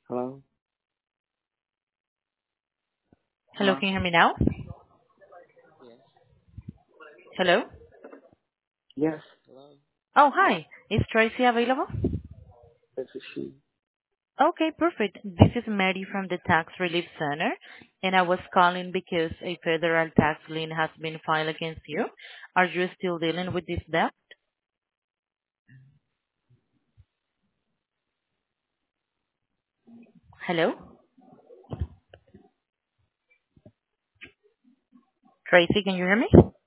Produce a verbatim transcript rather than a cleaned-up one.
Hello? Hello, Hello? can you hear me now? Yes. Hello? Yes. Hello? Oh, hi. Is Tracy available? This is she. Okay, perfect. This is Mary from the Tax Relief Center, and I was calling because a federal tax lien has been filed against you. Are you still dealing with this debt? Hello? Tracy, can you hear me?